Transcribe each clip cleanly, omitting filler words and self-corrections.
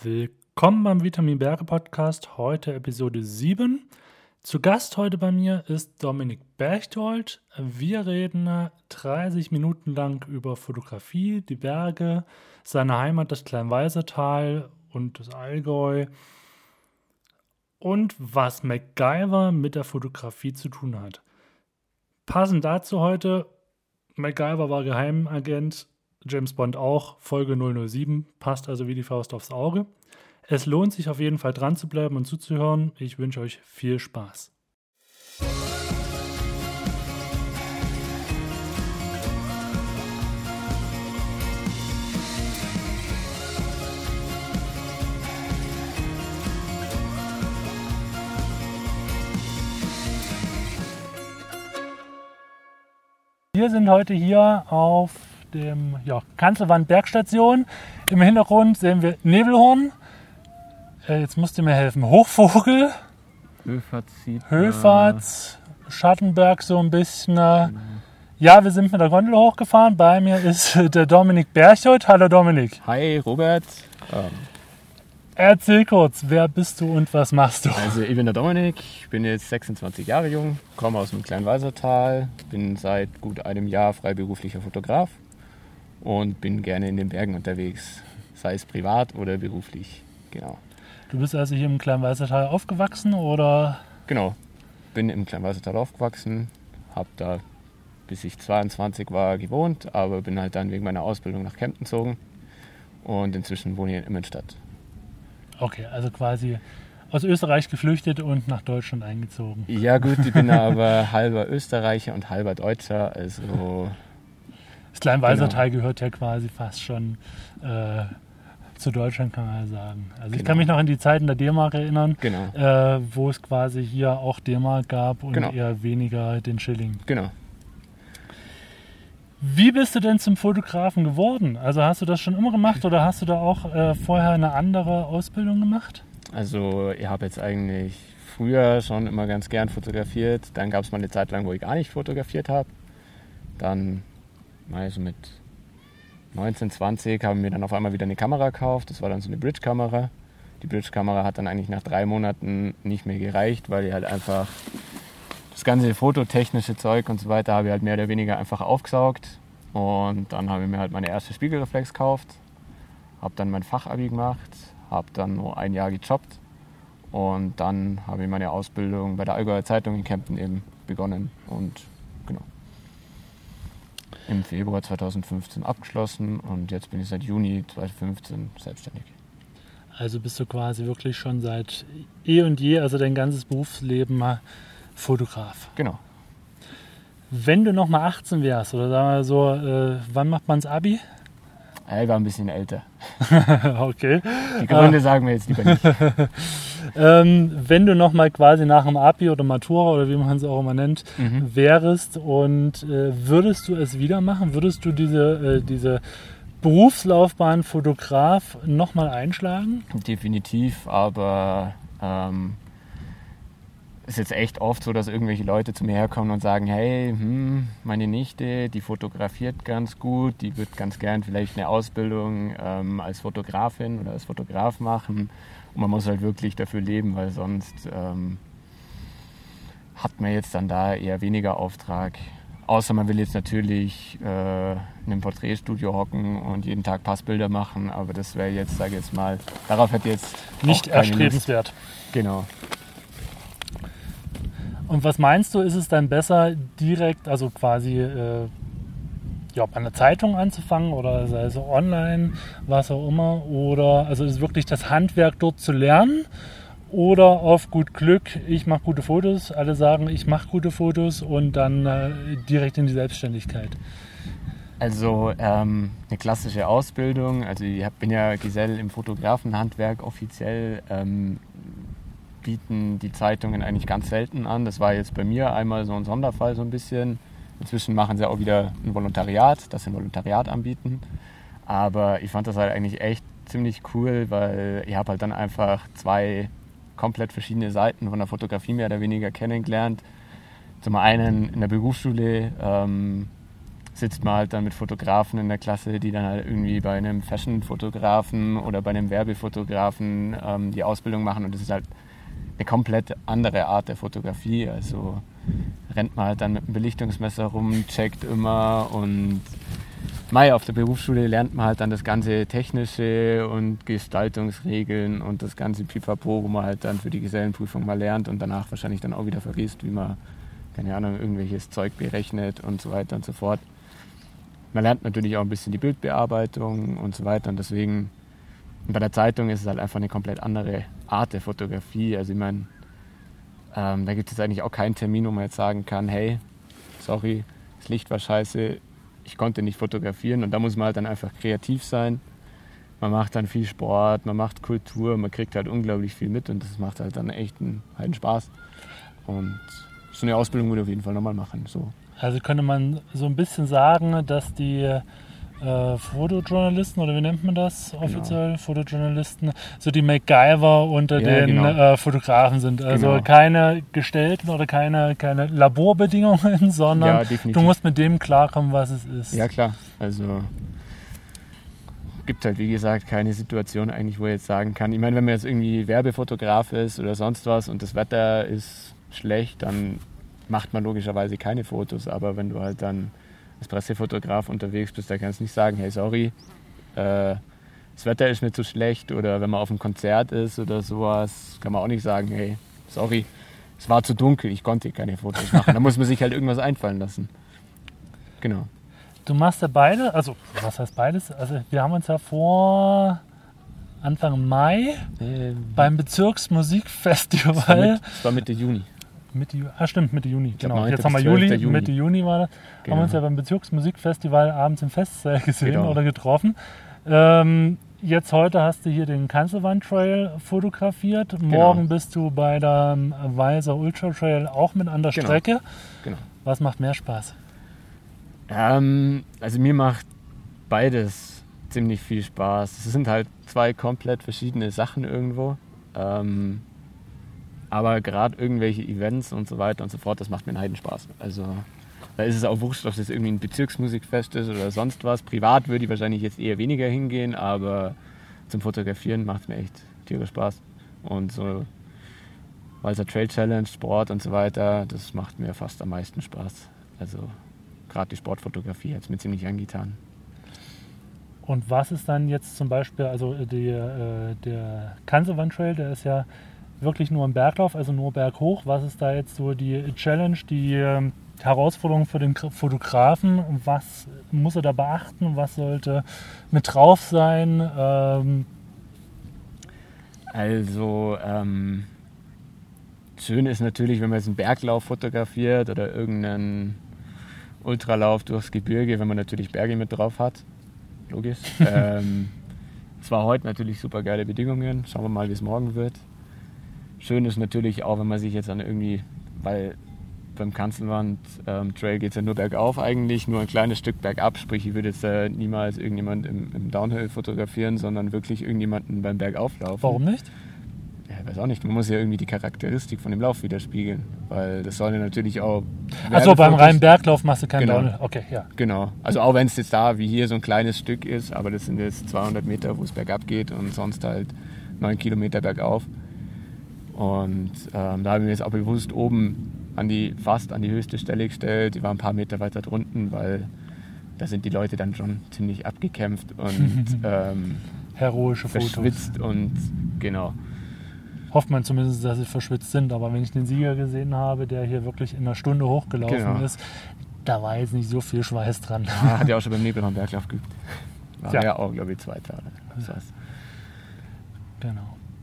Willkommen beim Vitamin Berge Podcast, heute Episode 7. Zu Gast heute bei mir ist Dominik Berchtold. Wir reden 30 Minuten lang über Fotografie, die Berge, seine Heimat, das Kleinwalsertal und das Allgäu und was MacGyver mit der Fotografie zu tun hat. Passend dazu heute, MacGyver war Geheimagent, James Bond auch, Folge 007, passt also wie die Faust aufs Auge. Es lohnt sich auf jeden Fall dran zu bleiben und zuzuhören. Ich wünsche euch viel Spaß. Wir sind heute hier auf dem Kanzelwand Bergstation. Im Hintergrund sehen wir Nebelhorn. Jetzt musst du mir helfen. Hochvogel. Höferts, Schattenberg so ein bisschen. Ja, wir sind mit der Gondel hochgefahren. Bei mir ist der Dominik Berchtold. Hallo Dominik. Hi Robert. Erzähl kurz, wer bist du und was machst du? Also ich bin der Dominik, ich bin jetzt 26 Jahre jung, komme aus dem Kleinwalsertal, bin seit gut einem Jahr freiberuflicher Fotograf und bin gerne in den Bergen unterwegs, sei es privat oder beruflich. Genau. Du bist also hier im Kleinwalsertal aufgewachsen oder? Genau, bin im Kleinwalsertal aufgewachsen, habe da bis ich 22 war gewohnt, aber bin halt dann wegen meiner Ausbildung nach Kempten gezogen und inzwischen wohne ich in Immenstadt. Okay, also quasi aus Österreich geflüchtet und nach Deutschland eingezogen. Ja gut, ich bin aber halber Österreicher und halber Deutscher, also... Das Kleinwalsertal gehört ja quasi fast schon zu Deutschland, kann man ja sagen. Also ich kann mich noch an die Zeiten der D-Mark erinnern, wo es quasi hier auch D-Mark gab und eher weniger den Schilling. Genau. Wie bist du denn zum Fotografen geworden? Also hast du das schon immer gemacht oder hast du da auch vorher eine andere Ausbildung gemacht? Also ich habe jetzt eigentlich früher schon immer ganz gern fotografiert. Dann gab es mal eine Zeit lang, wo ich gar nicht fotografiert habe. Dann mal so mit 19, 20 habe ich mir dann auf einmal wieder eine Kamera gekauft. Das war dann so eine Bridge-Kamera. Die Bridge-Kamera hat dann eigentlich nach 3 Monaten nicht mehr gereicht, weil ich halt einfach das ganze fototechnische Zeug und so weiter habe ich halt mehr oder weniger einfach aufgesaugt. Und dann habe ich mir halt meine erste Spiegelreflex gekauft, habe dann mein Fachabi gemacht, habe dann nur ein Jahr gejobbt und dann habe ich meine Ausbildung bei der Allgäuer Zeitung in Kempten eben begonnen und genau im Februar 2015 abgeschlossen und jetzt bin ich seit Juni 2015 selbstständig. Also bist du quasi wirklich schon seit eh und je, also dein ganzes Berufsleben mal Fotograf. Genau. Wenn du noch mal 18 wärst, oder sagen wir so, wann macht man das Abi? Ich war ein bisschen älter. Okay. Die Gründe sagen wir jetzt lieber nicht. Wenn du noch mal quasi nach dem Abi oder Matura oder wie man es auch immer nennt, wärst und würdest du es wieder machen? Würdest du diese Berufslaufbahn Fotograf noch mal einschlagen? Definitiv, aber ist jetzt echt oft so, dass irgendwelche Leute zu mir herkommen und sagen, hey, meine Nichte, die fotografiert ganz gut, die wird ganz gern vielleicht eine Ausbildung als Fotografin oder als Fotograf machen. Und man muss halt wirklich dafür leben, weil sonst hat man jetzt dann da eher weniger Auftrag. Außer man will jetzt natürlich in einem Porträtstudio hocken und jeden Tag Passbilder machen, aber das wäre jetzt, sage ich jetzt mal, darauf hat jetzt nicht erstrebenswert. Genau. Und was meinst du, ist es dann besser, direkt, also quasi bei einer Zeitung anzufangen oder sei es online, was auch immer, oder also ist wirklich das Handwerk dort zu lernen oder auf gut Glück, ich mache gute Fotos, alle sagen, ich mache gute Fotos und dann direkt in die Selbstständigkeit? Also eine klassische Ausbildung, also ich bin ja Gesell im Fotografenhandwerk offiziell, bieten die Zeitungen eigentlich ganz selten an. Das war jetzt bei mir einmal so ein Sonderfall so ein bisschen. Inzwischen machen sie auch wieder ein Volontariat, dass sie ein Volontariat anbieten. Aber ich fand das halt eigentlich echt ziemlich cool, weil ich habe halt dann einfach 2 komplett verschiedene Seiten von der Fotografie mehr oder weniger kennengelernt. Zum einen in der Berufsschule sitzt man halt dann mit Fotografen in der Klasse, die dann halt irgendwie bei einem Fashion-Fotografen oder bei einem Werbefotografen die Ausbildung machen, und das ist halt eine komplett andere Art der Fotografie. Also rennt man halt dann mit einem Belichtungsmesser rum, checkt immer, und auf der Berufsschule lernt man halt dann das ganze Technische und Gestaltungsregeln und das ganze Pipapo, wo man halt dann für die Gesellenprüfung mal lernt und danach wahrscheinlich dann auch wieder vergisst, wie man, keine Ahnung, irgendwelches Zeug berechnet und so weiter und so fort. Man lernt natürlich auch ein bisschen die Bildbearbeitung und so weiter, und deswegen bei der Zeitung ist es halt einfach eine komplett andere Art der Fotografie. Also ich meine, da gibt es jetzt eigentlich auch keinen Termin, wo man jetzt sagen kann, hey, sorry, das Licht war scheiße, ich konnte nicht fotografieren, und da muss man halt dann einfach kreativ sein. Man macht dann viel Sport, man macht Kultur, man kriegt halt unglaublich viel mit, und das macht halt dann echt einen Spaß. Und so eine Ausbildung würde ich auf jeden Fall nochmal machen. So. Also könnte man so ein bisschen sagen, dass die Fotojournalisten, oder wie nennt man das offiziell? Genau. Fotojournalisten, so die MacGyver unter den Fotografen sind. Also keine gestellten oder keine Laborbedingungen, sondern du musst mit dem klarkommen, was es ist. Ja, klar. Also gibt halt, wie gesagt, keine Situation eigentlich, wo ich jetzt sagen kann, ich meine, wenn man jetzt irgendwie Werbefotograf ist oder sonst was und das Wetter ist schlecht, dann macht man logischerweise keine Fotos. Aber wenn du halt dann als Pressefotograf unterwegs bist, da kannst du nicht sagen, hey, sorry, das Wetter ist nicht so schlecht, oder wenn man auf einem Konzert ist oder sowas, kann man auch nicht sagen, hey, sorry, es war zu dunkel, ich konnte keine Fotos machen. Da muss man sich halt irgendwas einfallen lassen. Genau. Du machst ja beide, also was heißt beides? Also wir haben uns ja vor Anfang Mai beim Bezirksmusikfestival. Das war Mitte Juni. Mitte Juni, genau. 9. Jetzt haben wir Juli, Mitte Juni war das. Genau. Haben wir uns ja beim Bezirksmusikfestival abends im Festsaal gesehen oder getroffen. Jetzt heute hast du hier den Kanzelwand-Trail fotografiert. Morgen bist du bei der Walser Ultra Trail auch mit an der Strecke. Genau. Was macht mehr Spaß? Also mir macht beides ziemlich viel Spaß. Es sind halt zwei komplett verschiedene Sachen irgendwo. Aber gerade irgendwelche Events und so weiter und so fort, das macht mir einen Heidenspaß. Also da ist es auch wurscht, ob das irgendwie ein Bezirksmusikfest ist oder sonst was. Privat würde ich wahrscheinlich jetzt eher weniger hingehen, aber zum Fotografieren macht es mir echt tierisch Spaß. Und so Walser Trail Challenge, Sport und so weiter, das macht mir fast am meisten Spaß. Also gerade die Sportfotografie hat es mir ziemlich angetan. Und was ist dann jetzt zum Beispiel, also der Kanzelwand Trail, der ist ja wirklich nur ein Berglauf, also nur berghoch. Was ist da jetzt so die Challenge, die Herausforderung für den Fotografen? Was muss er da beachten? Was sollte mit drauf sein? Schön ist natürlich, wenn man jetzt einen Berglauf fotografiert oder irgendeinen Ultralauf durchs Gebirge, wenn man natürlich Berge mit drauf hat. Logisch. Es war heute natürlich super geile Bedingungen. Schauen wir mal, wie es morgen wird. Schön ist natürlich auch, wenn man sich jetzt an irgendwie, weil beim Kanzelwand-Trail geht es ja nur bergauf eigentlich, nur ein kleines Stück bergab, sprich ich würde jetzt niemals irgendjemand im Downhill fotografieren, sondern wirklich irgendjemanden beim Bergauflaufen. Warum nicht? Ja, ich weiß auch nicht, man muss ja irgendwie die Charakteristik von dem Lauf widerspiegeln, weil das soll ja natürlich auch... Also beim reinen Berglauf machst du keinen Downhill? Okay, ja. Genau, also auch wenn es jetzt da wie hier so ein kleines Stück ist, aber das sind jetzt 200 Meter, wo es bergab geht und sonst halt 9 Kilometer bergauf. Und da habe ich mir jetzt auch bewusst oben fast an die höchste Stelle gestellt. Die war ein paar Meter weiter drunten, weil da sind die Leute dann schon ziemlich abgekämpft und heroische verschwitzt Fotos. Und genau. Hofft man zumindest, dass sie verschwitzt sind. Aber wenn ich den Sieger gesehen habe, der hier wirklich in einer Stunde hochgelaufen ist, da war jetzt nicht so viel Schweiß dran. Ja, hat ja auch schon beim Nebelhorn Berglauf geübt. War ja auch, glaube ich, 2 Tage. Genau.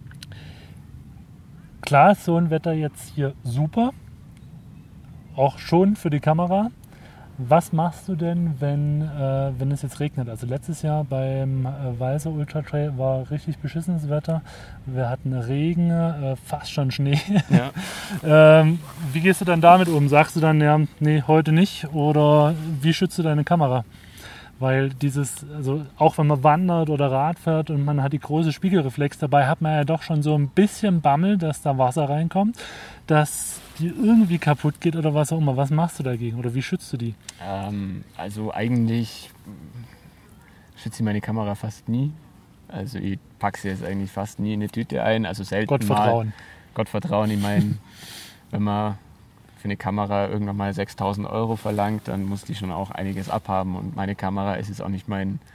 Klar ist so ein Wetter jetzt hier super, auch schon für die Kamera. Was machst du denn, wenn es jetzt regnet? Also letztes Jahr beim Walser Ultra Trail war richtig beschissenes Wetter. Wir hatten Regen, fast schon Schnee. Ja. Wie gehst du dann damit um? Sagst du dann, ja, nee, heute nicht? Oder wie schützt du deine Kamera? Weil also auch wenn man wandert oder Rad fährt und man hat die große Spiegelreflex dabei, hat man ja doch schon so ein bisschen Bammel, dass da Wasser reinkommt, dass die irgendwie kaputt geht oder was auch immer. Was machst du dagegen oder wie schützt du die? Also eigentlich schütze ich meine Kamera fast nie. Also ich packe sie jetzt eigentlich fast nie in eine Tüte ein, also selten Gottvertrauen. Gottvertrauen, ich meine, wenn man für eine Kamera irgendwann mal 6.000 € verlangt, dann muss die schon auch einiges abhaben. Und meine Kamera ist jetzt auch nicht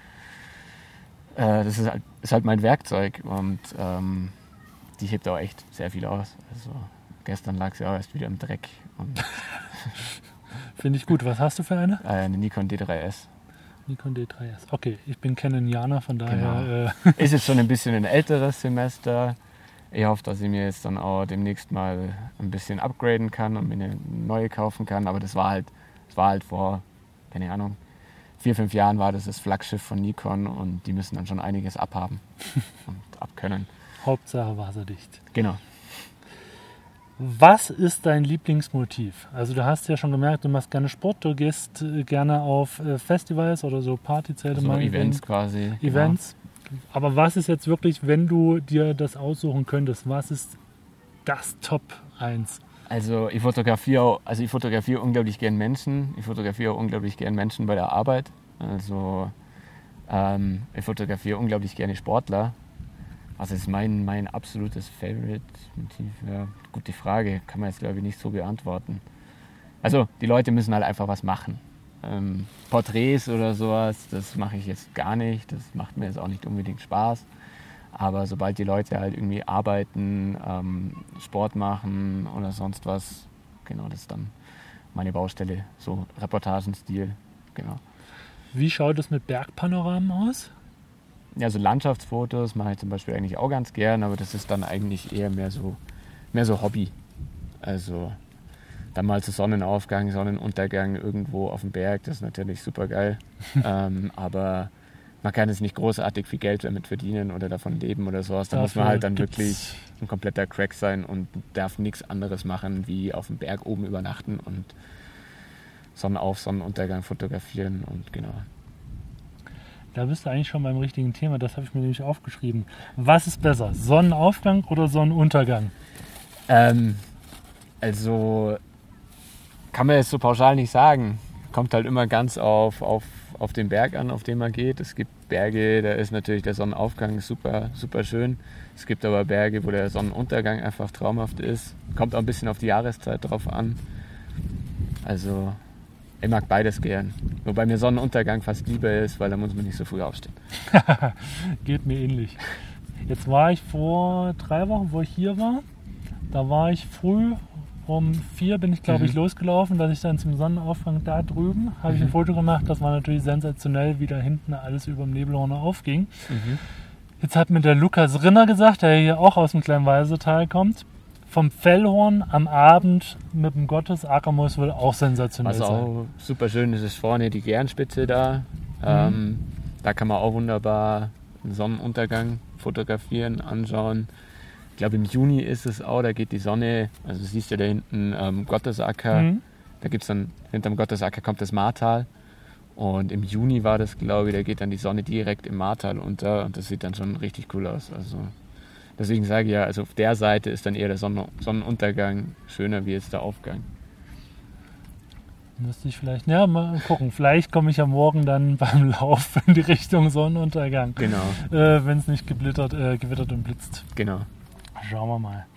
das ist halt mein Werkzeug und die hebt auch echt sehr viel aus. Also gestern lag sie auch erst wieder im Dreck. Finde ich gut. Was hast du für eine? Eine Nikon D3S. Nikon D3S. Okay, ich bin Canonianer, von daher... Genau. Ist jetzt schon ein bisschen ein älteres Semester. Ich hoffe, dass ich mir jetzt dann auch demnächst mal ein bisschen upgraden kann und mir eine neue kaufen kann. Aber das war halt vor, keine Ahnung, 4-5 Jahren war das Flaggschiff von Nikon und die müssen dann schon einiges abhaben und abkönnen. Hauptsache wasserdicht. Genau. Was ist dein Lieblingsmotiv? Also du hast ja schon gemerkt, du machst gerne Sport, du gehst gerne auf Festivals oder so Partyzelte. Also Events quasi. Events. Genau. Aber was ist jetzt wirklich, wenn du dir das aussuchen könntest, was ist das Top 1? Also ich fotografiere unglaublich gern Menschen. Ich fotografiere auch unglaublich gern Menschen bei der Arbeit. Also ich fotografiere unglaublich gerne Sportler. Was ist mein absolutes Favorite-Motiv? Ja, gute Frage. Kann man jetzt, glaube ich, nicht so beantworten. Also, die Leute müssen halt einfach was machen. Porträts oder sowas, das mache ich jetzt gar nicht. Das macht mir jetzt auch nicht unbedingt Spaß. Aber sobald die Leute halt irgendwie arbeiten, Sport machen oder sonst was, genau, das ist dann meine Baustelle. So Reportagenstil, genau. Wie schaut es mit Bergpanoramen aus? Ja, so Landschaftsfotos mache ich zum Beispiel eigentlich auch ganz gern, aber das ist dann eigentlich eher mehr so Hobby. Also dann mal zu Sonnenaufgang, Sonnenuntergang irgendwo auf dem Berg, das ist natürlich super geil. Aber man kann jetzt nicht großartig viel Geld damit verdienen oder davon leben oder sowas. Da muss man halt dann wirklich ein kompletter Crack sein und darf nichts anderes machen, wie auf dem Berg oben übernachten und Sonnenauf-, Sonnenuntergang fotografieren und genau. Da bist du eigentlich schon beim richtigen Thema, das habe ich mir nämlich aufgeschrieben. Was ist besser, Sonnenaufgang oder Sonnenuntergang? Also kann man jetzt so pauschal nicht sagen. Kommt halt immer ganz auf den Berg an, auf den man geht. Es gibt Berge, da ist natürlich der Sonnenaufgang super, super schön. Es gibt aber Berge, wo der Sonnenuntergang einfach traumhaft ist. Kommt auch ein bisschen auf die Jahreszeit drauf an. Also ich mag beides gern. Wobei mir Sonnenuntergang fast lieber ist, weil da muss man nicht so früh aufstehen. Geht mir ähnlich. Jetzt war ich vor 3 Wochen, wo ich hier war. Da war ich früh um 4 bin ich, glaube ich, losgelaufen, dass ich dann zum Sonnenaufgang da drüben habe ich ein Foto gemacht. Das war natürlich sensationell, wie da hinten alles über dem Nebelhorn aufging. Jetzt hat mir der Lukas Rinner gesagt, der hier auch aus dem Kleinwalsertal kommt, vom Fellhorn am Abend mit dem Gottesacker muss wohl auch sensationell sein. Was auch super schön ist, ist vorne die Gernspitze da. Da kann man auch wunderbar einen Sonnenuntergang fotografieren, anschauen. Ich glaube, im Juni ist es auch, da geht die Sonne, also du siehst ja da hinten Gottesacker, da gibt es dann, hinterm Gottesacker kommt das Martal und im Juni war das, glaube ich, da geht dann die Sonne direkt im Martal unter und das sieht dann schon richtig cool aus. Also deswegen sage ich ja, also auf der Seite ist dann eher der Sonnenuntergang schöner wie jetzt der Aufgang. Müsste ich vielleicht, ja, mal gucken. Vielleicht komme ich ja morgen dann beim Lauf in die Richtung Sonnenuntergang. Genau. Wenn es nicht gewittert und blitzt. Genau. Schauen wir mal.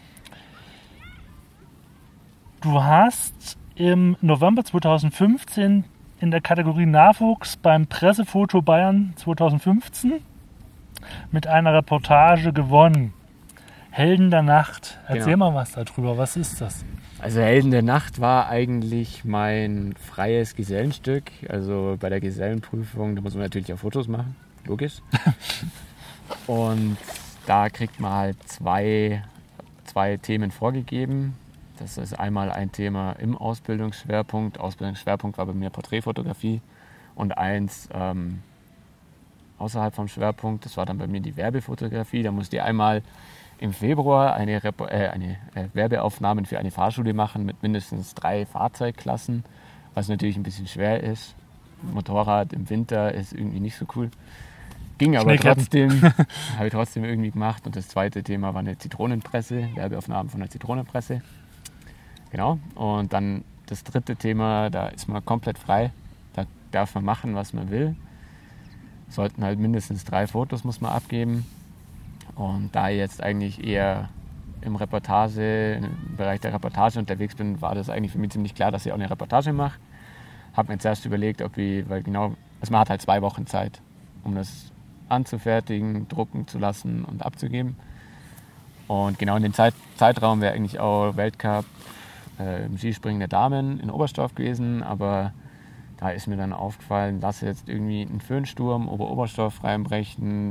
Du hast im November 2015 in der Kategorie Nachwuchs beim Pressefoto Bayern 2015 mit einer Reportage gewonnen. Helden der Nacht. Erzähl mal was darüber. Was ist das? Also Helden der Nacht war eigentlich mein freies Gesellenstück. Also bei der Gesellenprüfung, da muss man natürlich auch Fotos machen, logisch. Und da kriegt man halt zwei Themen vorgegeben. Das ist einmal ein Thema im Ausbildungsschwerpunkt. Ausbildungsschwerpunkt war bei mir Porträtfotografie und eins außerhalb vom Schwerpunkt. Das war dann bei mir die Werbefotografie. Da musste ich einmal im Februar eine Werbeaufnahmen für eine Fahrschule machen mit mindestens 3 Fahrzeugklassen, was natürlich ein bisschen schwer ist. Motorrad im Winter ist irgendwie nicht so cool. Ging aber Schneeketten. trotzdem, habe ich trotzdem irgendwie gemacht. Und das zweite Thema war eine Zitronenpresse, Werbeaufnahmen von einer Zitronenpresse. Genau. Und dann das dritte Thema, da ist man komplett frei. Da darf man machen, was man will. Sollten halt mindestens 3 Fotos muss man abgeben. Und da ich jetzt eigentlich eher im Bereich der Reportage unterwegs bin, war das eigentlich für mich ziemlich klar, dass ich auch eine Reportage mache. Habe mir jetzt erst überlegt, man hat halt 2 Wochen Zeit, um das anzufertigen, drucken zu lassen und abzugeben. Und genau in dem Zeitraum wäre eigentlich auch Weltcup im Skispringen der Damen in Oberstdorf gewesen, aber da ist mir dann aufgefallen, lasse jetzt irgendwie einen Föhnsturm Ober-Oberstdorf reinbrechen,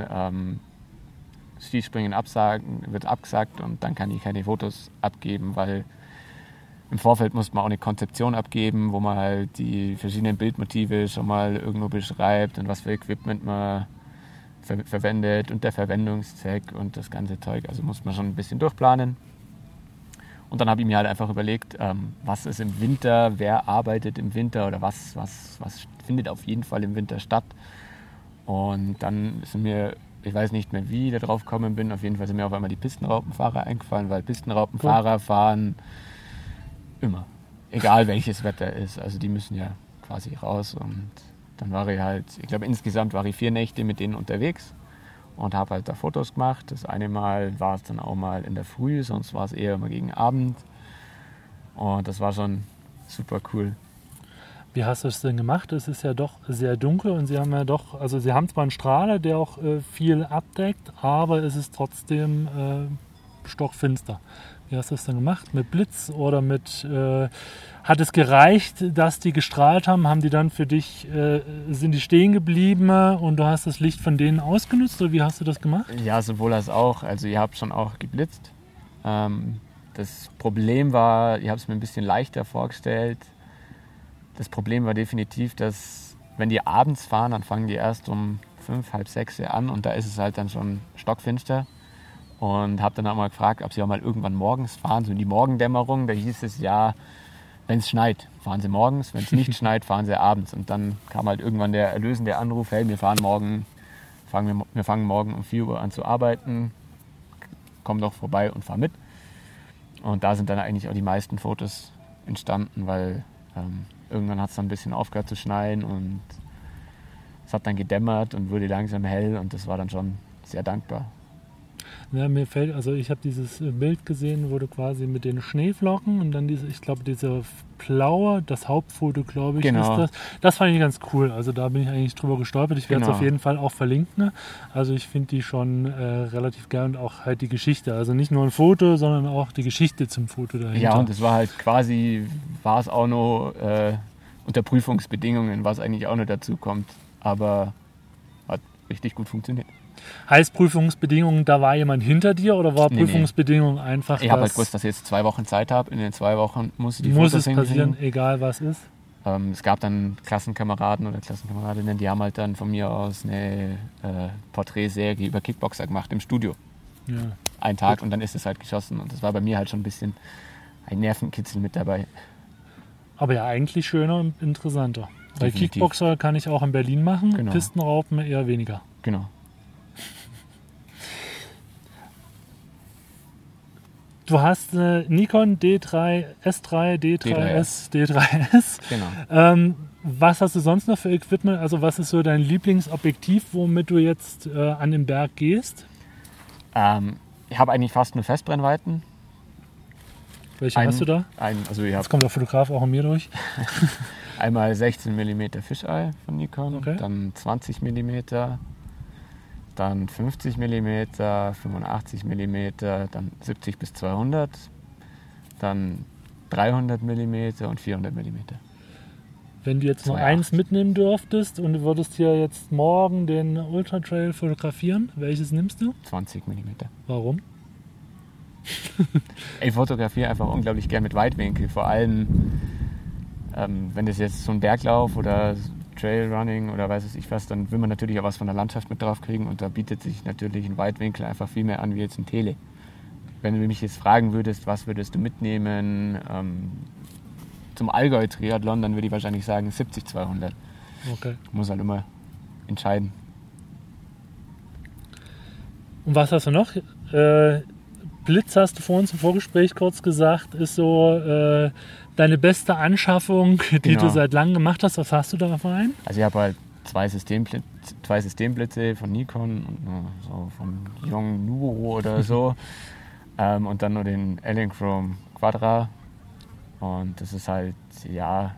Skispringen wird abgesagt und dann kann ich keine Fotos abgeben, weil im Vorfeld muss man auch eine Konzeption abgeben, wo man halt die verschiedenen Bildmotive schon mal irgendwo beschreibt und was für Equipment man verwendet und der Verwendungszweck und das ganze Zeug. Also muss man schon ein bisschen durchplanen. Und dann habe ich mir halt einfach überlegt, was ist im Winter, wer arbeitet im Winter oder was findet auf jeden Fall im Winter statt. Und dann sind mir, ich weiß nicht mehr, wie ich da drauf gekommen bin, auf jeden Fall sind mir auf einmal die Pistenraupenfahrer eingefallen, weil Pistenraupenfahrer fahren immer, egal welches Wetter ist. Also die müssen ja quasi raus und dann war ich glaube insgesamt war ich 4 Nächte mit denen unterwegs und habe halt da Fotos gemacht. Das eine Mal war es dann auch mal in der Früh, sonst war es eher immer gegen Abend. Und das war schon super cool. Wie hast du es denn gemacht? Es ist ja doch sehr dunkel und Sie haben ja doch, also Sie haben zwar einen Strahler, der auch viel abdeckt, aber es ist trotzdem stockfinster. Wie hast du es denn gemacht? Mit Blitz oder hat es gereicht, dass die gestrahlt haben? Haben die dann für dich, sind die stehen geblieben und du hast das Licht von denen ausgenutzt oder wie hast du das gemacht? Ja, sowohl als auch. Also ihr habt schon auch geblitzt. Das Problem war, ich habe es mir ein bisschen leichter vorgestellt. Das Problem war definitiv, dass wenn die abends fahren, dann fangen die erst um 5, halb 6 an und da ist es halt dann schon stockfinster. Und habe dann auch mal gefragt, ob sie auch mal irgendwann morgens fahren, so in die Morgendämmerung. Da hieß es ja, wenn es schneit, fahren sie morgens, wenn es nicht schneit, fahren sie abends. Und dann kam halt irgendwann der erlösende Anruf, hey, wir fangen morgen um 4 Uhr an zu arbeiten, komm doch vorbei und fahr mit. Und da sind dann eigentlich auch die meisten Fotos entstanden, weil irgendwann hat es dann ein bisschen aufgehört zu schneien und es hat dann gedämmert und wurde langsam hell und das war dann schon sehr dankbar. Ja, ich habe dieses Bild gesehen, wo du quasi mit den Schneeflocken und dann diese blaue, das Hauptfoto, glaube ich, genau. Ist das. Das fand ich ganz cool. Also da bin ich eigentlich drüber gestolpert. Ich werde es auf jeden Fall auch verlinken. Also ich finde die schon relativ geil und auch halt die Geschichte. Also nicht nur ein Foto, sondern auch die Geschichte zum Foto dahinter. Ja, und es war halt war es auch noch unter Prüfungsbedingungen, was eigentlich auch noch dazu kommt. Aber hat richtig gut funktioniert. Heißt Prüfungsbedingungen, da war jemand hinter dir oder war Prüfungsbedingungen einfach? Ich habe halt gewusst, dass ich jetzt 2 Wochen Zeit habe. In den 2 Wochen muss es passieren, egal was ist. Es gab dann Klassenkameraden oder Klassenkameradinnen, die haben halt dann von mir aus eine Porträtserie über Kickboxer gemacht im Studio. Ja. Einen Tag und dann ist es halt geschossen. Und das war bei mir halt schon ein bisschen ein Nervenkitzel mit dabei. Aber ja, eigentlich schöner und interessanter. Weil Definitiv. Kickboxer kann ich auch in Berlin machen, genau. Pistenraupen eher weniger. Genau. Du hast Nikon D3, S3, D3S, D3S. Genau. Was hast du sonst noch für Equipment? Also was ist so dein Lieblingsobjektiv, womit du jetzt an den Berg gehst? Ich habe eigentlich fast nur Festbrennweiten. Welche hast du da? Jetzt kommt der Fotograf auch an mir durch. Einmal 16 mm Fisheye von Nikon, okay. Dann 20 mm, dann 50 mm, 85 mm, dann 70 bis 200, dann 300 mm und 400 mm. Wenn du jetzt nur eins mitnehmen dürftest und du würdest hier jetzt morgen den Ultra Trail fotografieren, welches nimmst du? 20 mm. Warum? Ich fotografiere einfach unglaublich gern mit Weitwinkel, vor allem wenn das jetzt so ein Berglauf oder Trailrunning oder weiß ich was, dann will man natürlich auch was von der Landschaft mit drauf kriegen und da bietet sich natürlich ein Weitwinkel einfach viel mehr an wie jetzt ein Tele. Wenn du mich jetzt fragen würdest, was würdest du mitnehmen zum Allgäu-Triathlon, dann würde ich wahrscheinlich sagen 70-200. Okay. Muss halt immer entscheiden. Und was hast du noch? Blitz hast du vorhin zum Vorgespräch kurz gesagt, ist so deine beste Anschaffung, die Genau. du seit langem gemacht hast. Was hast du da für einen? Also ich habe halt zwei Systemblitze von Nikon und so von Yongnuo oder so. Und dann nur den Elinchrom Quadra. Und das ist halt, ja,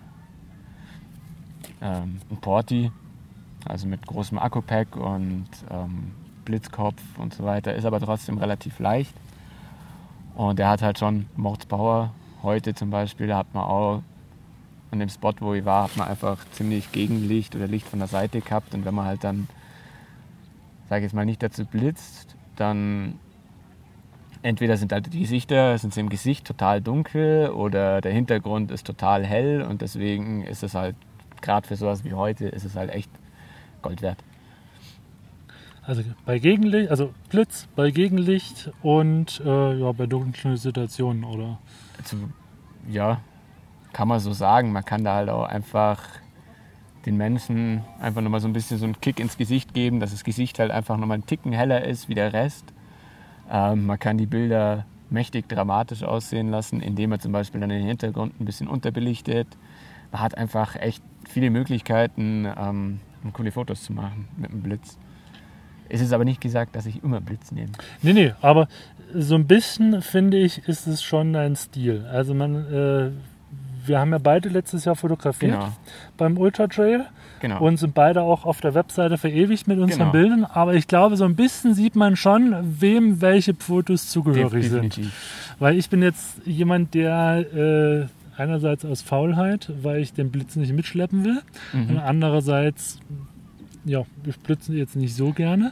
ein Porti, also mit großem Akku-Pack und Blitzkopf und so weiter, ist aber trotzdem relativ leicht. Und der hat halt schon Mordspower. Heute zum Beispiel, da hat man auch an dem Spot, wo ich war, hat man einfach ziemlich Gegenlicht oder Licht von der Seite gehabt. Und wenn man halt dann, sage ich jetzt mal, nicht dazu blitzt, dann entweder sind halt die Gesichter, sind sie im Gesicht total dunkel oder der Hintergrund ist total hell und deswegen ist es halt, gerade für sowas wie heute, ist es halt echt Gold wert. Also bei Gegenlicht, also Blitz bei Gegenlicht und bei dunklen Situationen, oder? Also, ja, kann man so sagen. Man kann da halt auch einfach den Menschen einfach nochmal so ein bisschen so einen Kick ins Gesicht geben, dass das Gesicht halt einfach nochmal einen Ticken heller ist wie der Rest. Man kann die Bilder mächtig dramatisch aussehen lassen, indem man zum Beispiel dann den Hintergrund ein bisschen unterbelichtet. Man hat einfach echt viele Möglichkeiten, coole Fotos zu machen mit dem Blitz. Es ist aber nicht gesagt, dass ich immer Blitz nehme. Nee, aber so ein bisschen, finde ich, ist es schon dein Stil. Also wir haben ja beide letztes Jahr fotografiert beim Ultra Trail und sind beide auch auf der Webseite verewigt mit unseren Bildern. Aber ich glaube, so ein bisschen sieht man schon, wem welche Fotos zugehörig sind. Weil ich bin jetzt jemand, der einerseits aus Faulheit, weil ich den Blitz nicht mitschleppen will, und andererseits, ja, ich blitze jetzt nicht so gerne.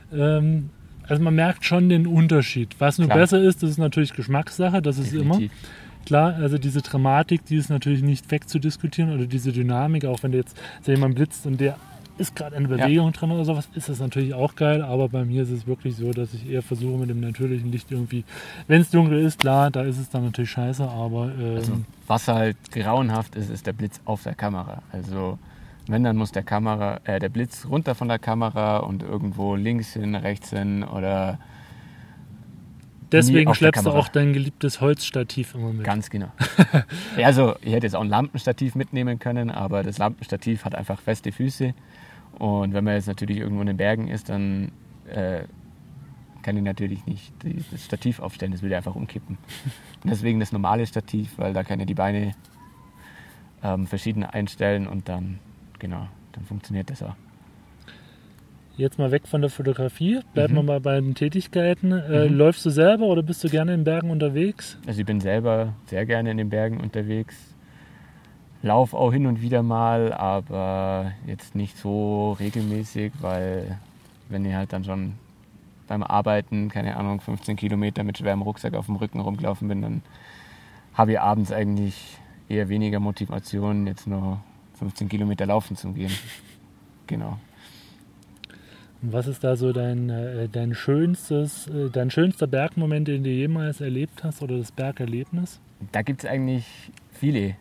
Also man merkt schon den Unterschied. Was nur besser ist, das ist natürlich Geschmackssache, das ist immer. Klar, also diese Dramatik, die ist natürlich nicht wegzudiskutieren oder diese Dynamik, auch wenn du jetzt jemand blitzt und der ist gerade in Bewegung drin oder sowas, ist das natürlich auch geil, aber bei mir ist es wirklich so, dass ich eher versuche mit dem natürlichen Licht irgendwie, wenn es dunkel ist, klar, da ist es dann natürlich scheiße, aber... also, was halt grauenhaft ist, ist der Blitz auf der Kamera. Also wenn, dann muss der Blitz runter von der Kamera und irgendwo links hin, rechts hin oder... Deswegen schleppst du auch dein geliebtes Holzstativ immer mit. Ganz genau. Ja, also ich hätte jetzt auch ein Lampenstativ mitnehmen können, aber das Lampenstativ hat einfach feste Füße. Und wenn man jetzt natürlich irgendwo in den Bergen ist, dann kann ich natürlich nicht das Stativ aufstellen, das will einfach umkippen. Und deswegen das normale Stativ, weil da kann ich die Beine verschieden einstellen und dann funktioniert das auch. Jetzt mal weg von der Fotografie, bleiben wir mal bei den Tätigkeiten. Läufst du selber oder bist du gerne in den Bergen unterwegs? Also ich bin selber sehr gerne in den Bergen unterwegs. Lauf auch hin und wieder mal, aber jetzt nicht so regelmäßig, weil wenn ich halt dann schon beim Arbeiten, keine Ahnung, 15 Kilometer mit schwerem Rucksack auf dem Rücken rumgelaufen bin, dann habe ich abends eigentlich eher weniger Motivation, jetzt nur 15 Kilometer laufen zu gehen. Genau. Und was ist da so dein schönster Bergmoment, den du jemals erlebt hast, oder das Bergerlebnis? Da gibt es eigentlich viele.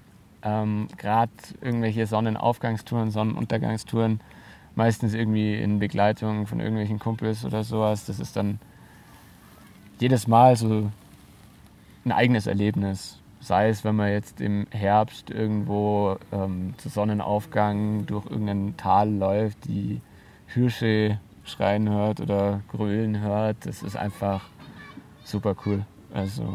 Gerade irgendwelche Sonnenaufgangstouren, Sonnenuntergangstouren, meistens irgendwie in Begleitung von irgendwelchen Kumpels oder sowas. Das ist dann jedes Mal so ein eigenes Erlebnis. Sei es, wenn man jetzt im Herbst irgendwo zu Sonnenaufgang durch irgendein Tal läuft, die Hirsche schreien hört oder grölen hört, das ist einfach super cool. Also,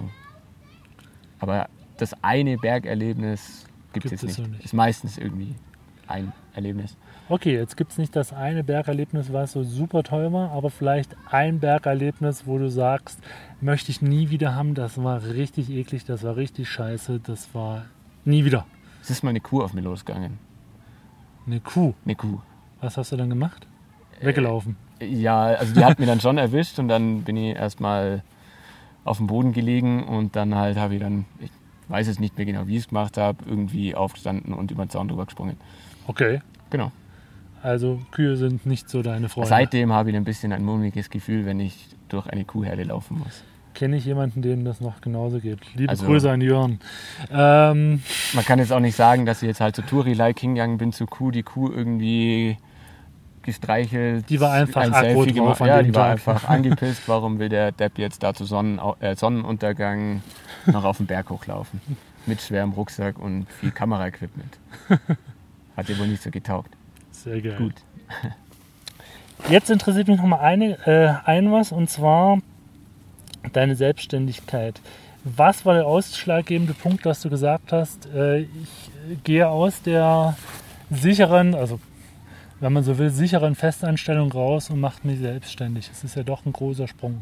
aber das eine Bergerlebnis gibt es jetzt nicht. Ist meistens irgendwie ein Erlebnis. Okay, jetzt gibt es nicht das eine Bergerlebnis, was so super toll war, aber vielleicht ein Bergerlebnis, wo du sagst, möchte ich nie wieder haben, das war richtig eklig, das war richtig scheiße, das war nie wieder. Es ist mal eine Kuh auf mir losgegangen. Eine Kuh? Eine Kuh. Was hast du dann gemacht? Weggelaufen? Ja, also die hat mir dann schon erwischt und dann bin ich erstmal auf dem Boden gelegen und dann halt habe ich dann, ich weiß jetzt nicht mehr genau, wie ich es gemacht habe, irgendwie aufgestanden und über den Zaun drüber gesprungen. Okay. Genau. Also Kühe sind nicht so deine Freunde? Seitdem habe ich ein bisschen ein mulmiges Gefühl, wenn ich durch eine Kuhherde laufen muss. kenne ich jemanden, dem das noch genauso geht. Liebe Also- Grüße an Jörn. Man kann jetzt auch nicht sagen, dass ich jetzt halt zu Touri-like hingegangen bin zur Kuh, die Kuh irgendwie gestreichelt. Die war einfach ein aggro Selfie drauf gemacht. an Ja, dem die war Tag. einfach angepisst. Warum will der Depp jetzt da zu Sonnenuntergang noch auf den Berg hochlaufen? Mit schwerem Rucksack und viel Kameraequipment. Hat dir wohl nicht so getaugt. Sehr geil. Gut. Jetzt interessiert mich noch mal ein was, und zwar deine Selbstständigkeit. Was war der ausschlaggebende Punkt, dass du gesagt hast, ich gehe aus der sicheren, also wenn man so will, sicheren Festanstellung raus und mache mich selbstständig? Das ist ja doch ein großer Sprung.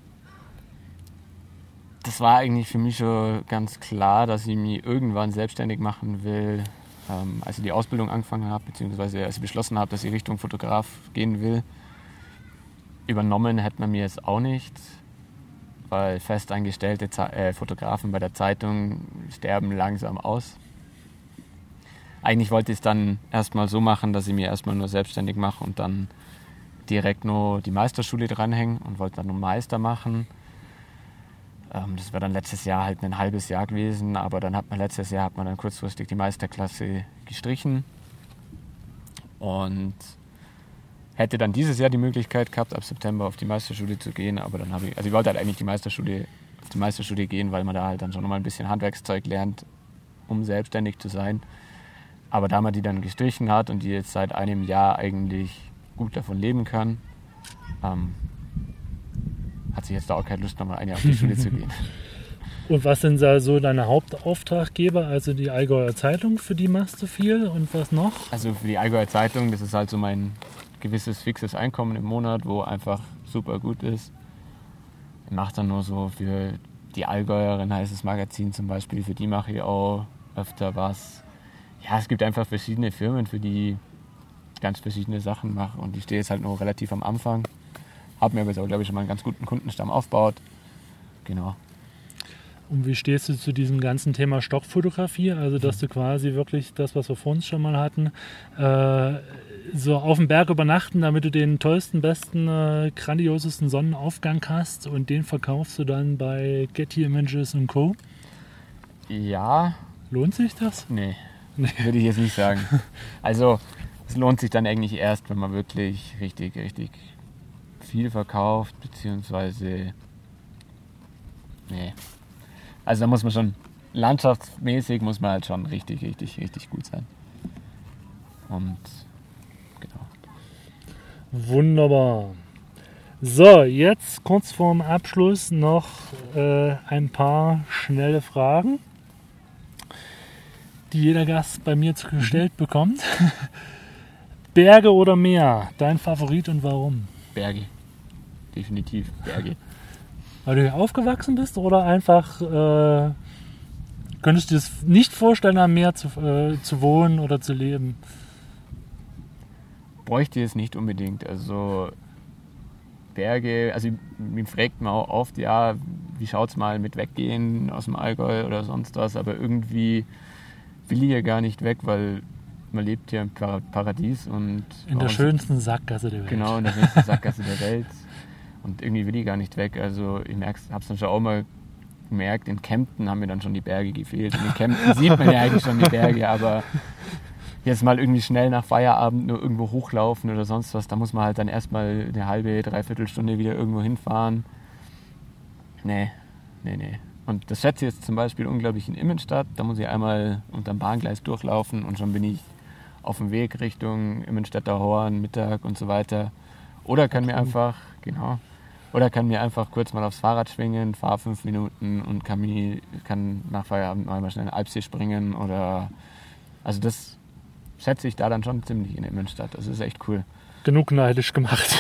Das war eigentlich für mich schon ganz klar, dass ich mich irgendwann selbstständig machen will, als ich die Ausbildung angefangen habe, beziehungsweise als ich beschlossen habe, dass ich Richtung Fotograf gehen will. Übernommen hätte man mir jetzt auch nicht, weil festangestellte Fotografen bei der Zeitung sterben langsam aus. Eigentlich wollte ich es dann erstmal so machen, dass ich mir erstmal nur selbstständig mache und dann direkt nur die Meisterschule dranhängen und wollte dann nur Meister machen. Das war dann letztes Jahr halt ein halbes Jahr gewesen, aber dann letztes Jahr hat man dann kurzfristig die Meisterklasse gestrichen und hätte dann dieses Jahr die Möglichkeit gehabt, ab September auf die Meisterschule zu gehen, aber dann ich wollte halt eigentlich auf die Meisterschule gehen, weil man da halt dann schon nochmal ein bisschen Handwerkszeug lernt, um selbstständig zu sein. Aber da man die dann gestrichen hat und die jetzt seit einem Jahr eigentlich gut davon leben kann, hat sich jetzt da auch keine Lust, nochmal ein Jahr auf die Schule zu gehen. Und was sind da so deine Hauptauftraggeber? Also die Allgäuer Zeitung, für die machst du viel, und was noch? Also für die Allgäuer Zeitung, das ist halt so mein gewisses fixes Einkommen im Monat, wo einfach super gut ist. Ich mache dann nur so für die Allgäuerin, heißt das Magazin zum Beispiel, für die mache ich auch öfter was. Ja, es gibt einfach verschiedene Firmen, für die ich ganz verschiedene Sachen mache, und ich stehe jetzt halt noch relativ am Anfang. Habe mir aber jetzt auch, glaube ich, schon mal einen ganz guten Kundenstamm aufgebaut. Genau. Und wie stehst du zu diesem ganzen Thema Stockfotografie? Also, dass du quasi wirklich das, was wir vorhin schon mal hatten, so auf dem Berg übernachten, damit du den tollsten, besten, grandiosesten Sonnenaufgang hast, und den verkaufst du dann bei Getty Images und Co. Ja, Lohnt sich das? nee, würde ich jetzt nicht sagen. Also es lohnt sich dann eigentlich erst, wenn man wirklich richtig viel verkauft, beziehungsweise nee. Also da muss man schon, landschaftsmäßig muss man halt schon richtig gut sein. Und genau. Wunderbar. So, jetzt kurz vorm Abschluss noch ein paar schnelle Fragen, die jeder Gast bei mir gestellt bekommt. Berge oder Meer? Dein Favorit und warum? Berge. Definitiv Berge. Weil du hier aufgewachsen bist, oder einfach könntest du dir das nicht vorstellen, am Meer zu wohnen oder zu leben? Bräuchte es nicht unbedingt. Also Berge, also mir fragt man auch oft, ja, wie schaut es mal mit Weggehen aus dem Allgäu oder sonst was, aber irgendwie will ich ja gar nicht weg, weil man lebt hier im Paradies und In der schönsten Sackgasse der Welt. Genau, in der schönsten Sackgasse der Welt. Und irgendwie will ich gar nicht weg. Also ich habe es dann schon auch mal gemerkt, in Kempten haben mir dann schon die Berge gefehlt. Und in Kempten sieht man ja eigentlich schon die Berge, aber jetzt mal irgendwie schnell nach Feierabend nur irgendwo hochlaufen oder sonst was, da muss man halt dann erstmal eine halbe, dreiviertel Stunde wieder irgendwo hinfahren. Nee. Und das schätze ich jetzt zum Beispiel unglaublich in Immenstadt. Da muss ich einmal unterm Bahngleis durchlaufen und schon bin ich auf dem Weg Richtung Immenstädter Horn, Mittag und so weiter. Oder kann mir einfach kurz mal aufs Fahrrad schwingen, fahre 5 Minuten und kann nach Feierabend mal schnell in Alpsee springen. Also das schätze ich da dann schon ziemlich in Immenstadt. Das ist echt cool. Genug neidisch gemacht.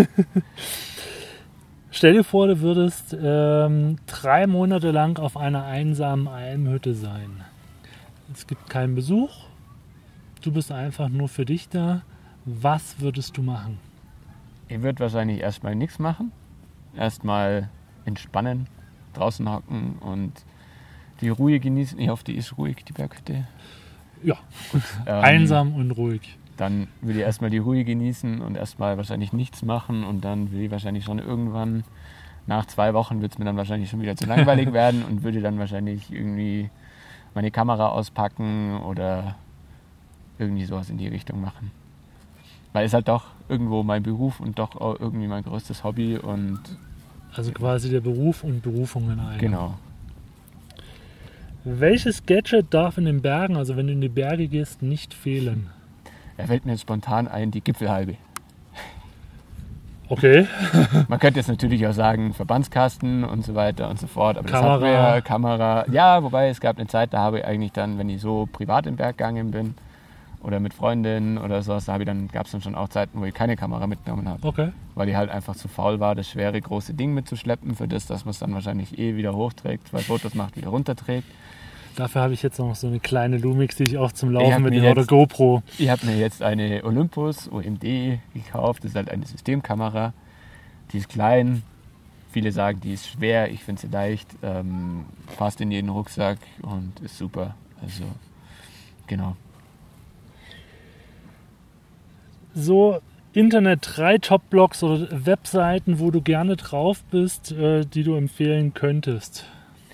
Stell dir vor, du würdest 3 Monate lang auf einer einsamen Almhütte sein. Es gibt keinen Besuch. Du bist einfach nur für dich da. Was würdest du machen? Ich würde wahrscheinlich erstmal nichts machen. Erstmal entspannen, draußen hocken und die Ruhe genießen. Ich hoffe, die ist ruhig, die Berghütte. Ja, einsam und ruhig. Dann will ich erstmal die Ruhe genießen und erstmal wahrscheinlich nichts machen und dann will ich wahrscheinlich schon irgendwann nach 2 Wochen wird es mir dann wahrscheinlich schon wieder zu langweilig werden und würde dann wahrscheinlich irgendwie meine Kamera auspacken oder irgendwie sowas in die Richtung machen. Weil es halt doch irgendwo mein Beruf und doch auch irgendwie mein größtes Hobby und... Also quasi der Beruf und Berufung in einem. Genau. Welches Gadget darf in den Bergen, also wenn du in die Berge gehst, nicht fehlen? Da fällt mir jetzt spontan ein, die Gipfelhalbe. Okay. Man könnte jetzt natürlich auch sagen, Verbandskasten und so weiter und so fort. Aber Kamera. das hat mir Kamera. Ja, wobei es gab eine Zeit, da habe ich eigentlich dann, wenn ich so privat im Berg gegangen bin oder mit Freundinnen oder sowas, gab es dann schon auch Zeiten, wo ich keine Kamera mitgenommen habe. Okay. Weil ich halt einfach zu faul war, das schwere große Ding mitzuschleppen, für das, dass man es dann wahrscheinlich wieder hochträgt, 2 Fotos macht, wieder runterträgt. Dafür habe ich jetzt noch so eine kleine Lumix, die ich auch zum Laufen mitnehme, oder GoPro. Ich habe mir jetzt eine Olympus OMD gekauft. Das ist halt eine Systemkamera. Die ist klein. Viele sagen, die ist schwer. Ich finde sie leicht. Passt in jeden Rucksack und ist super. Also, genau. So Internet 3 Top-Blogs oder Webseiten, wo du gerne drauf bist, die du empfehlen könntest.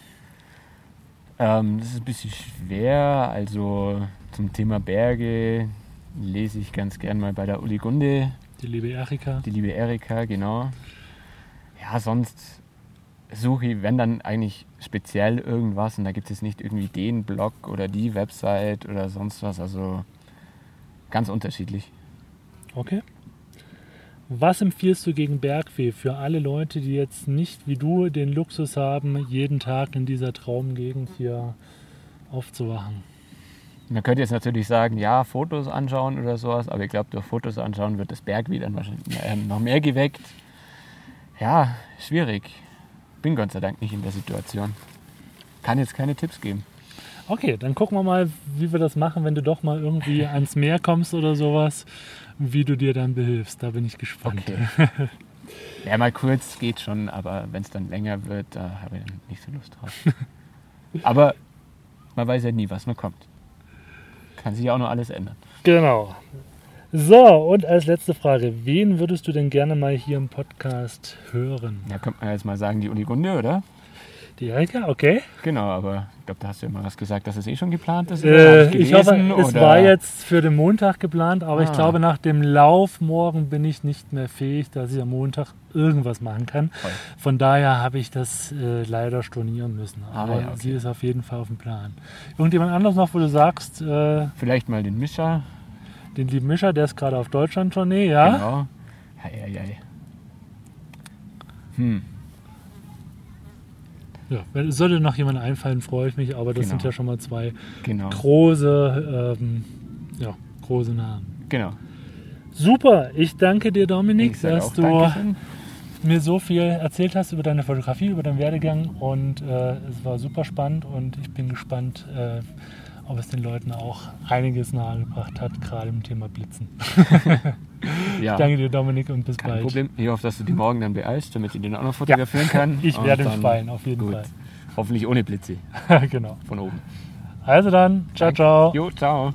Das ist ein bisschen schwer. Also zum Thema Berge lese ich ganz gern mal bei der Uli Gunde. Die liebe Erika. Die liebe Erika, genau. Ja, sonst suche ich, wenn dann eigentlich speziell irgendwas und da gibt es nicht irgendwie den Blog oder die Website oder sonst was. Also ganz unterschiedlich. Okay. Was empfiehlst du gegen Bergweh für alle Leute, die jetzt nicht wie du den Luxus haben, jeden Tag in dieser Traumgegend hier aufzuwachen? Man könnte jetzt natürlich sagen, ja, Fotos anschauen oder sowas, aber ich glaube, durch Fotos anschauen wird das Bergweh dann wahrscheinlich noch mehr geweckt. Ja, schwierig. Bin Gott sei Dank nicht in der Situation. Kann jetzt keine Tipps geben. Okay, dann gucken wir mal, wie wir das machen, wenn du doch mal irgendwie ans Meer kommst oder sowas, wie du dir dann behilfst. Da bin ich gespannt. Okay. Ja, mal kurz geht schon, aber wenn es dann länger wird, da habe ich dann nicht so Lust drauf. Aber man weiß ja nie, was noch kommt. Kann sich ja auch noch alles ändern. Genau. So, und als letzte Frage, wen würdest du denn gerne mal hier im Podcast hören? Ja, könnte man jetzt mal sagen, die Uli Gunde, oder? Die Erika, okay. Genau, aber ich glaube, da hast du ja mal was gesagt, dass es schon geplant ist. Ich hoffe, es war jetzt für den Montag geplant, aber ich glaube, nach dem Lauf morgen bin ich nicht mehr fähig, dass ich am Montag irgendwas machen kann. Voll. Von daher habe ich das leider stornieren müssen. Aber ja, okay. sie ist auf jeden Fall auf dem Plan. Irgendjemand anderes noch, wo du sagst... vielleicht mal den Mischa. Den lieben Mischa, der ist gerade auf Deutschland-Tournee, ja? Genau. Ja, sollte noch jemand einfallen, freue ich mich, aber das sind ja schon mal 2 große Namen. Genau. Super, ich danke dir, Dominik, dass du Dankeschön. mir so viel erzählt hast über deine Fotografie, über deinen Werdegang und es war super spannend und ich bin gespannt, ob es den Leuten auch einiges nahegebracht hat, gerade im Thema Blitzen. Ja. Ich danke dir, Dominik, und bis bald. Kein Problem. Ich hoffe, dass du die morgen dann beeilst, damit ich den auch noch fotografieren kann. Ich werde ihn speien, auf jeden Fall. Hoffentlich ohne Blitze. Genau. Von oben. Also dann, ciao, ciao. Jo, ciao.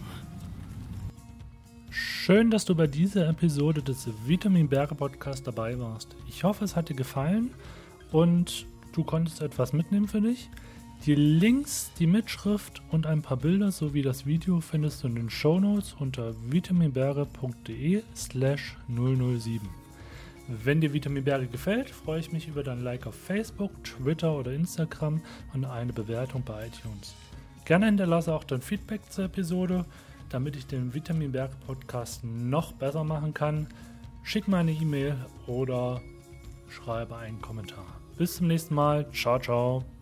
Schön, dass du bei dieser Episode des Vitamin Berge Podcast dabei warst. Ich hoffe, es hat dir gefallen und du konntest etwas mitnehmen für dich. Die Links, die Mitschrift und ein paar Bilder sowie das Video findest du in den Shownotes unter vitaminberge.de/007. Wenn dir Vitamin Berge gefällt, freue ich mich über dein Like auf Facebook, Twitter oder Instagram und eine Bewertung bei iTunes. Gerne hinterlasse auch dein Feedback zur Episode, damit ich den Vitamin Berge Podcast noch besser machen kann. Schick mir eine E-Mail oder schreibe einen Kommentar. Bis zum nächsten Mal. Ciao, ciao.